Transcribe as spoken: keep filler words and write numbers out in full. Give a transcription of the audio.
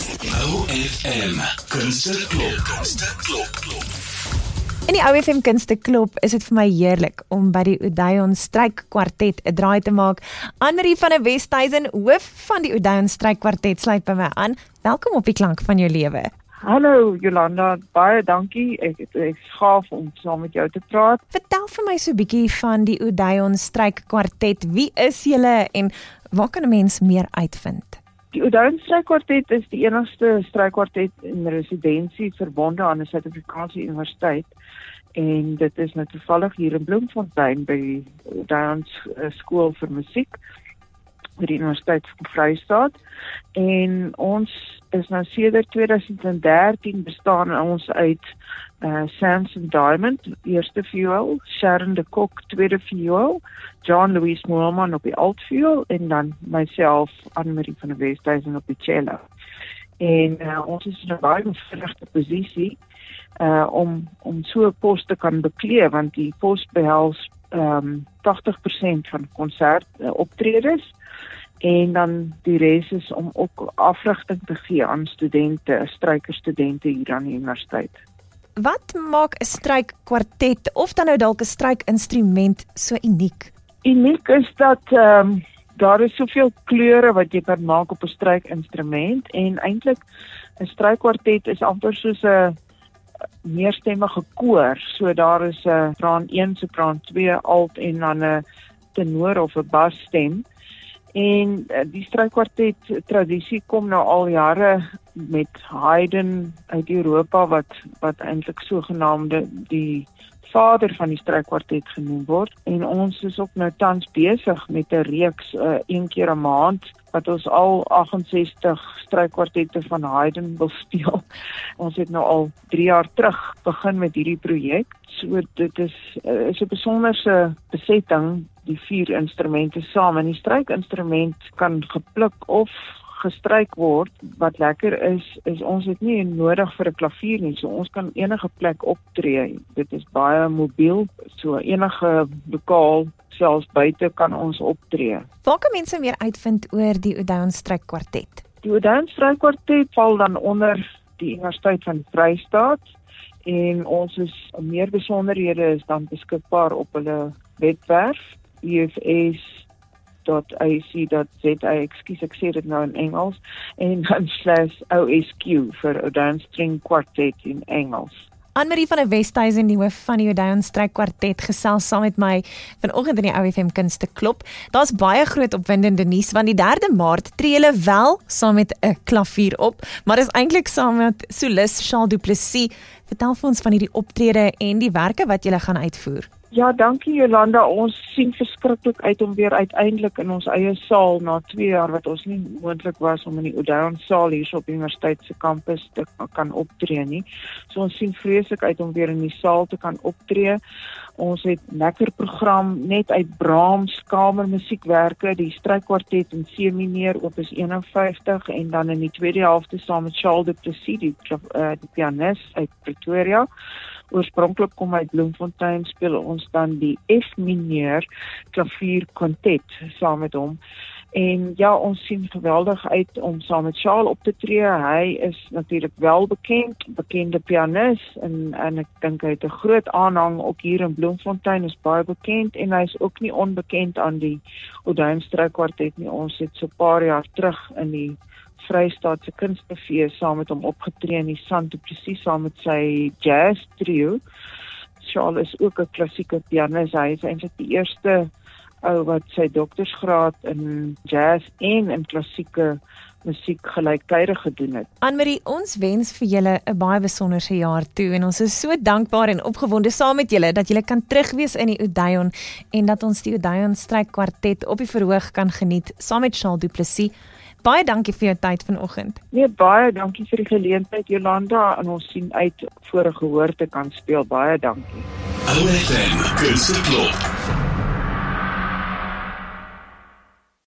O F M Kunsteklop. Kunsteklop. In die O F M Kunsteklop is dit vir my heerlik om by die Odeon Strykkwartet 'n draai te maak. Anne-Marie van der Westhuizen, hoof van die Odeon Strykkwartet, sluit by my aan. Welkom op die klank van jou lewe. Hallo Jolanda, baie dankie. Ek het ek gaaf om saam met jou te praat. Vertel vir my so 'n bietjie van die Odeon Strykkwartet. Wie is julle en waar kan 'n mens meer uitvind? Die Odeon Strykkwartet is die enigste strykkwartet in residensie verbonde aan 'n Suid-Afrikaanse universiteit. En dit is nou toevallig hier in Bloemfontein by die Odeon Skool vir Musiek by die Universiteit van Vrystaat. En ons is nou sedert twintig dertien bestaan ons uit uh, Samson Diamond, eerste viool, Sharon de Kok, tweede viool, John Louis Moorman op die altviool en dan myself, Anne-Marie van der Westhuizen op die cello. En uh, ons is in 'n baie bevoordeelde posisie uh, om, om so 'n pos te kan beklee, want die pos behels um, tachtig persent van konsert uh, optredes. En dan die res is om ook afrigting te gee aan studente, strykerstudente hier aan die universiteit. Wat maak 'n strykkwartet of dan nou dalk 'n strykinstrument so uniek? Uniek is dat um, daar is soveel kleure wat jy kan maak op 'n strykinstrument en eintlik 'n strykkwartet is amper soos 'n meerstemmige koor. So daar is 'n sopran een, sopran twee, alt en dan 'n tenor of 'n basstem. En die strykkwartet tradisie kom nou al jare met Haydn uit Europa wat wat eintlik sogenaamde die vader van die strykkwartet genoem word. En ons is ook nou tans besig met 'n reeks uh, een keer 'n maand wat ons al agt en sestig strykkwartette van Haydn wil speel. Ons het nou al drie jaar terug begin met hierdie projek. So dit is uh, is 'n besonderse besetting, die vier instrumente saam. En die strykinstrument kan gepluk of gestryk word. Wat lekker is, is ons het nie nodig vir 'n klavier nie, so ons kan enige plek optree. Dit is baie mobiel, so enige lokaal, selfs buite kan ons optree. Waar kan mense meer uitvind oor die Odeon Strykkwartet? Die Odeon Strykkwartet val dan onder die Universiteit van Vrystaat en ons is meer besonderhede is dan beskikbaar op hulle webwerf U F S dot A C dot Z A, ekskuus ek sê dit nou in Engels, en dan slash O S Q vir Odeon String Quartet in Engels. Anne-Marie van der Westhuizen, die hoof van die Odeon Strykkwartet, gesels saam met my vanoggend in die O F M Kunsteklop. Daar's baie groot opwindende nuus, want die derde Maart tree hulle wel saam met 'n klavier op, maar dis eintlik saam met solis Charles Du Plessis. Vertel vir ons van hierdie optrede en die werke wat julle gaan uitvoer. Ja, dankie Jolanda. Ons sien verskriklik uit om weer uiteindelik in ons eie saal na twee jaar wat ons nie moontlik was om in die Odeon saal hier op die universiteit se kampus te kan optree nie. So ons sien vreeslik uit om weer in die saal te kan optree. Ons het lekker program net uit Brahms kamermusiekwerke, die strykkwartet in C mineur opus eenenvyftig en dan in die tweede helfte saam met Charles Du Plessis, die, uh, die pianis uit Pretoria. Oorspronklik kom uit Bloemfontein, speel ons dan die F mineur klavier kwartet saam met hom. En ja, ons sien geweldig uit om saam met Charles op te tree. Hy is natuurlik wel bekend, bekende pianis en en ek dink hy het 'n groot aanhang ook hier in Bloemfontein, is baie bekend en hy is ook nie onbekend aan die Odeon Strykkwartet nie. Ons het so 'n paar jaar terug in die Vrystaatse Kunstefees saam met hom opgetree in die Santo presies saam met sy jazz trio. Charles is ook 'n klassieke pianis. Hy is eintlik die eerste ou wat sy doktorsgraad in jazz en in klassieke musiek gelyktydig gedoen het. Anne-Marie, ons wens vir julle 'n baie besonderse jaar toe en ons is so dankbaar en opgewonde saam met julle dat julle kan terugwees in die Odeon en dat ons die Odeon Strykkwartet op die verhoog kan geniet saam met Charles Du Plessis. Baie dankie vir jou tyd vanoggend. Nee, baie dankie vir die geleentheid Jolanda en ons sien uit voor 'n gehoor te kan speel. Baie dankie. O F M Kunsteklop.